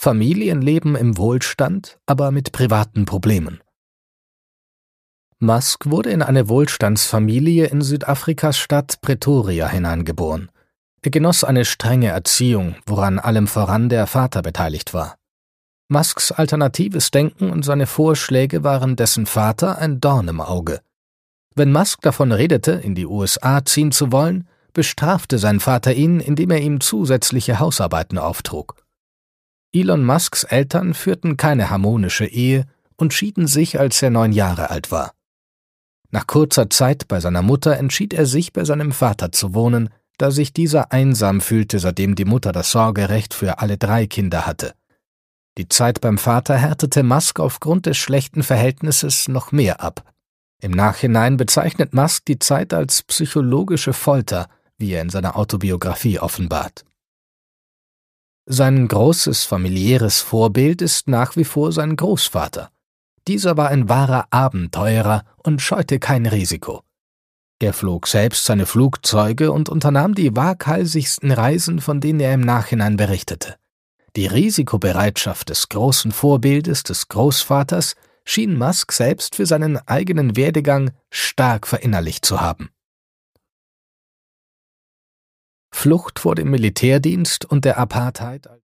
Familienleben im Wohlstand, aber mit privaten Problemen. Musk wurde in eine Wohlstandsfamilie in Südafrikas Stadt Pretoria hineingeboren. Er genoss eine strenge Erziehung, woran allem voran der Vater beteiligt war. Musks alternatives Denken und seine Vorschläge waren dessen Vater ein Dorn im Auge. Wenn Musk davon redete, in die USA ziehen zu wollen, bestrafte sein Vater ihn, indem er ihm zusätzliche Hausarbeiten auftrug. Elon Musks Eltern führten keine harmonische Ehe und schieden sich, als er 9 Jahre alt war. Nach kurzer Zeit bei seiner Mutter entschied er sich, bei seinem Vater zu wohnen, da sich dieser einsam fühlte, seitdem die Mutter das Sorgerecht für alle 3 Kinder hatte. Die Zeit beim Vater härtete Musk aufgrund des schlechten Verhältnisses noch mehr ab. Im Nachhinein bezeichnet Musk die Zeit als psychologische Folter, wie er in seiner Autobiografie offenbart. Sein großes familiäres Vorbild ist nach wie vor sein Großvater. Dieser war ein wahrer Abenteurer und scheute kein Risiko. Er flog selbst seine Flugzeuge und unternahm die waghalsigsten Reisen, von denen er im Nachhinein berichtete. Die Risikobereitschaft des großen Vorbildes des Großvaters schien Musk selbst für seinen eigenen Werdegang stark verinnerlicht zu haben. Flucht vor dem Militärdienst und der Apartheid